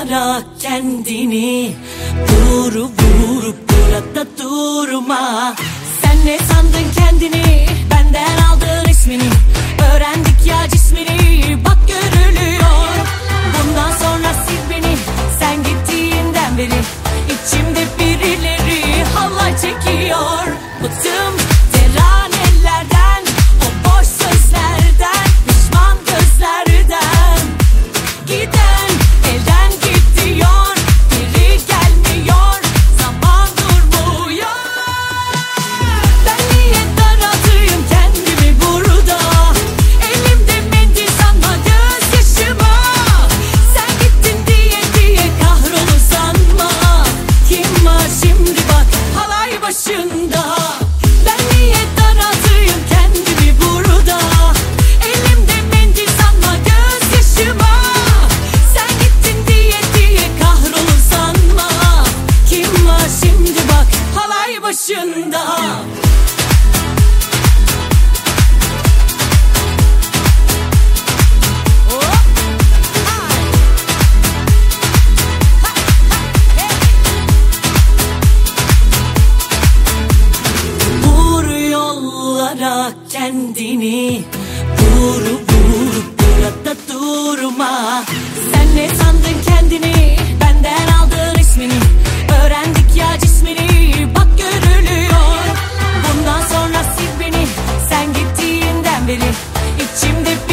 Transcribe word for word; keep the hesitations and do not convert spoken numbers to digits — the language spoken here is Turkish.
yollara kendini. Vurup vurup burada durma. Sen ne sandın kendini? Benden aldın ismini. Öğrendik ya cismini, bak görülüyor. Bundan sonra sil beni, sen gittiğinden beri İçimde birileri halay çekiyor. Bıktım teranelerden, o boş sözlerden, pişman gözlerden. Giden elden gidiyor, geri gelmiyor, zaman durmuyor. Ben niye daraltayım kendimi burada? Elimde mendil sanma gözyaşıma. Sen gittin diye diye kahrolur sanma. Kim var şimdi bak halay başında. Ben niye daraltayım kendimi burada? Elimde mendil sanma gözyaşıma. Sen gittin diye diye kahrolur sanma. Kim var şimdi bak halay başında. Vur yollara kendini. Vurup vurup burada durma. Sen ne sandın kendini? Benden aldın ismini. Öğrendik ya cismini, bak görülüyor. Bundan sonra sil beni, sen gittiğinden beri İçimde bir